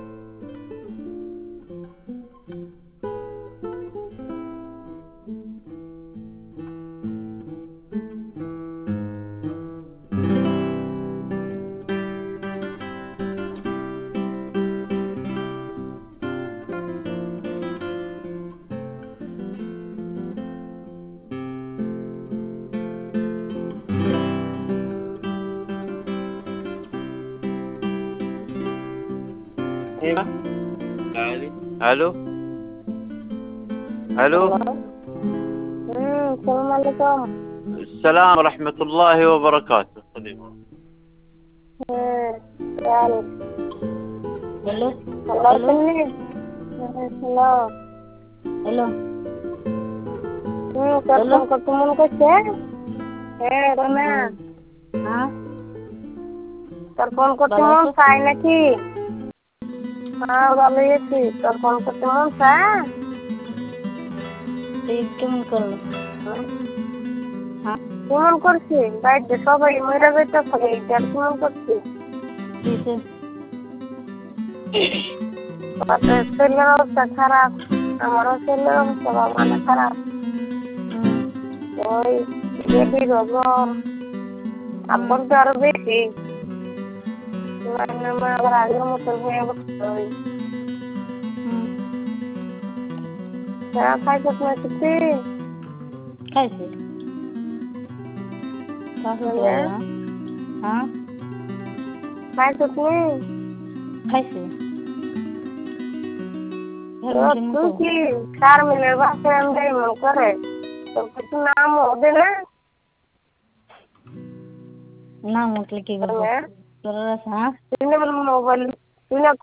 ايوه. الو الو. السلام عليكم. السلام ورحمة الله وبركاته. يعني Hello. والله Hello. سمي. Hello. Hello. Telepon ketemu ke Rona. हाँ Telepon ketemu Balas tuh. saya naki. ভালো আছি। telepon ketemu saya. কেমন করলো? হ্যাঁ কেমন করছি? বাইরে সবাই মরে যাইতেছে। কেমন করছি? কিসে? ছেলের অবস্থা খারাপ। আমারও ছেলের অবস্থা মানে খারাপ। ওই বেবি রোগ আব্বর তো আরো বেশি। আমার আবার আগের মতো হয়ে গেছে। খাইছিস না কিছু? খাইছি হ্যাঁ খাইছিস নি? খাইছি তুই কি শারমিনের বাসায় আমি মনে করে তোর কিছু নাম হবে না? না উঠলে কি করবো? তোর হ্যাঁ তুই না মোবাইল তুই না